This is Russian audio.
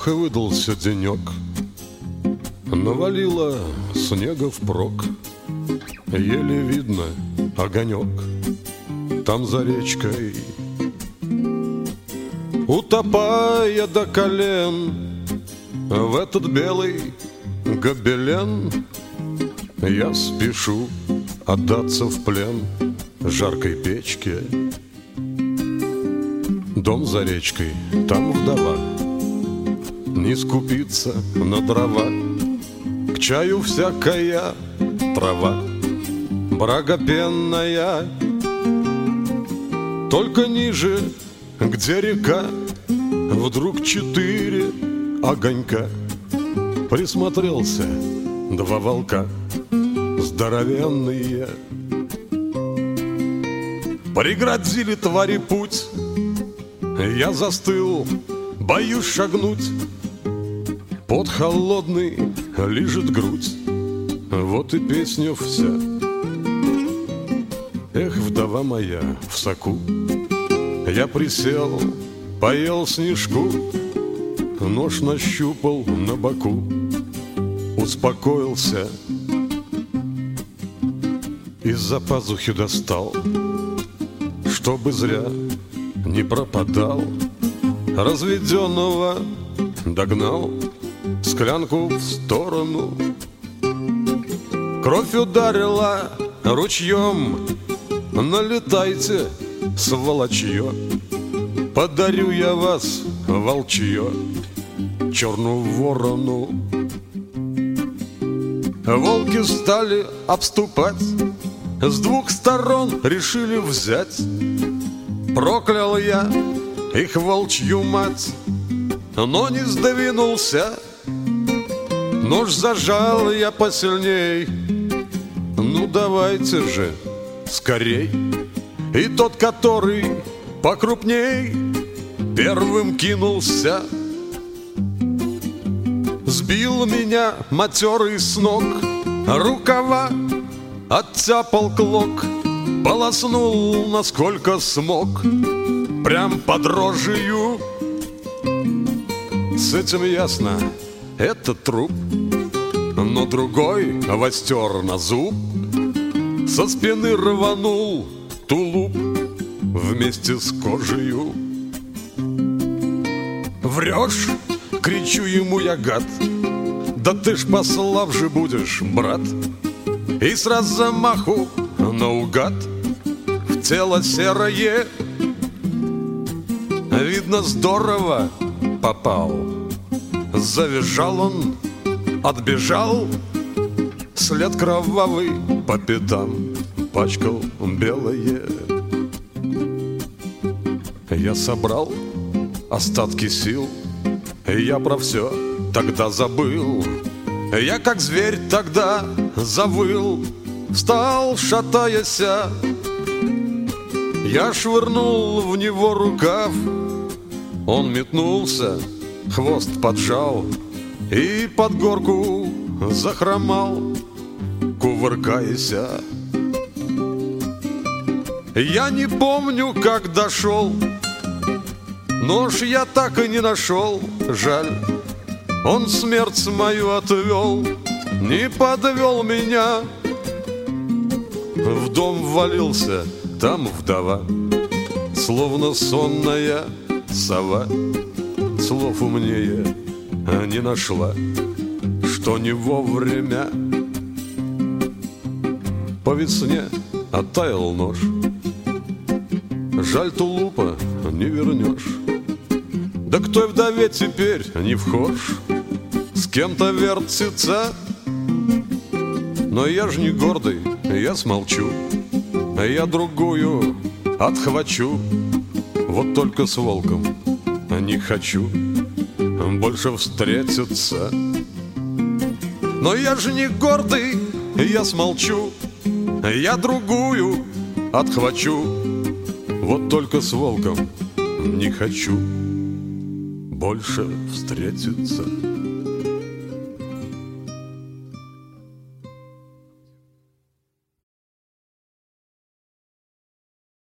Ох, и выдался денек. Навалило снега впрок, еле видно огонек там за речкой. Утопая до колен в этот белый гобелен, я спешу отдаться в плен жаркой печке. Дом за речкой, там вдова не скупится на дрова. К чаю всякая трава, брага пенная. Только ниже, где река, вдруг 4 огонька. Присмотрелся, 2 волка здоровенные. Преградили твари путь, я застыл, боюсь шагнуть. Пот холодный лижет грудь, вот и песня вся. Эх, вдова моя в соку, я присел, поел снежку, нож нащупал на боку, успокоился, из-за пазухи достал, чтобы зря не пропадал. Разведенного догнал, склянку в сторону. Кровь ударила ручьем, налетайте, сволочье. Подарю я вас, волчье, черную ворону. Волки стали обступать, с 2 сторон решили взять. Проклял я их волчью мать, но не сдвинулся. Нож зажал я посильней. Ну давайте же скорей. И тот, который покрупней, первым кинулся. Сбил меня матерый с ног, рукава оттяпал клок, полоснул насколько смог, прям под рожью. С этим ясно, это труп, но другой востер на зуб. Со спины рванул тулуп вместе с кожею. Врешь, кричу ему я, гад, да ты ж послабже будешь, брат. И с размаху наугад в тело серое, видно, здорово попал. Завизжал он, отбежал, след кровавый по пятам пачкал белое. Я собрал остатки сил, я про все тогда забыл. Я как зверь тогда завыл, встал, шатаясь. Я швырнул в него рукав, он метнулся, хвост поджал и под горку захромал, кувыркаясь. Я не помню, как дошел, нож я так и не нашел, жаль. Он смерть мою отвел, не подвел меня. В дом ввалился, там вдова, словно сонная сова. Слов умнее не нашла, что не вовремя. По весне оттаял нож, жаль, тулупа не вернешь. Да к той вдове теперь не вхож, с кем-то вертится. Но я ж не гордый, я смолчу, я другую отхвачу. Вот только с волком не хочу больше встретиться. Но я же не гордый, я смолчу, я другую отхвачу. Вот только с волком не хочу больше встретиться.